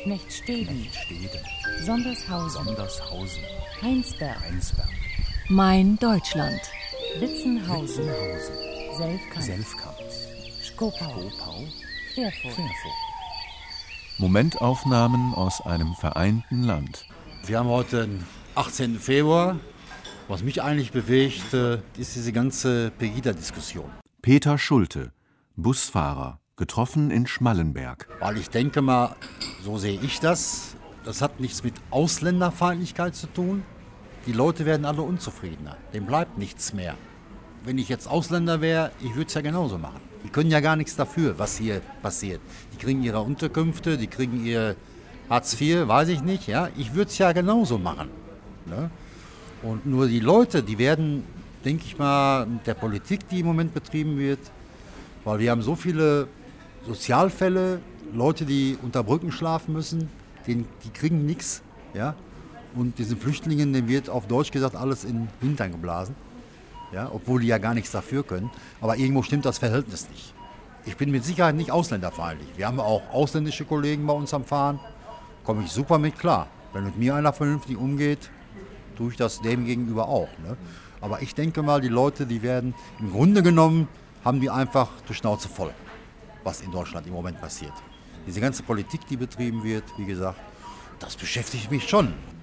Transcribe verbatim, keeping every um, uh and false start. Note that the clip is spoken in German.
Knechtsteden, Knechtsteden, Sondershausen, Sondershausen, Heinsberg, Heinsberg, Mein Deutschland. Witzenhausen, Witzenhausen, Selfkant, Selfkant, Schkopau, Schkopau, Querfurt. Querfurt. Momentaufnahmen aus einem vereinten Land. Wir haben heute den achtzehnten Februar. Was mich eigentlich bewegt, äh, ist diese ganze Pegida-Diskussion. Peter Schulte, Busfahrer, getroffen in Schmallenberg. Weil ich denke mal, so sehe ich das, das hat nichts mit Ausländerfeindlichkeit zu tun. Die Leute werden alle unzufriedener. Dem bleibt nichts mehr. Wenn ich jetzt Ausländer wäre, ich würde es ja genauso machen. Die können ja gar nichts dafür, was hier passiert. Die kriegen ihre Unterkünfte, die kriegen ihr Hartz vier, weiß ich nicht. Ja? Ich würde es ja genauso machen. Ne? Und nur die Leute, die werden, denke ich mal, mit der Politik, die im Moment betrieben wird, weil wir haben so viele Sozialfälle, Leute, die unter Brücken schlafen müssen, die, die kriegen nichts. Ja? Und diesen Flüchtlingen, denen wird auf Deutsch gesagt alles in den Hintern geblasen. Ja? Obwohl die ja gar nichts dafür können. Aber irgendwo stimmt das Verhältnis nicht. Ich bin mit Sicherheit nicht ausländerfeindlich. Wir haben auch ausländische Kollegen bei uns am Fahren. Komme ich super mit klar. Wenn mit mir einer vernünftig umgeht, tue ich das dem gegenüber auch. Ne? Aber ich denke mal, die Leute, die werden, im Grunde genommen, haben die einfach die Schnauze voll, was in Deutschland im Moment passiert. Diese ganze Politik, die betrieben wird, wie gesagt, das beschäftigt mich schon.